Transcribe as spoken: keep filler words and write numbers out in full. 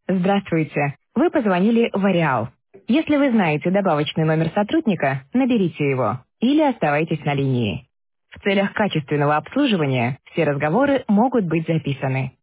Здравствуйте. Вы позвонили в Ареал. Если вы знаете добавочный номер сотрудника, наберите его или оставайтесь на линии. В целях качественного обслуживания все разговоры могут быть записаны.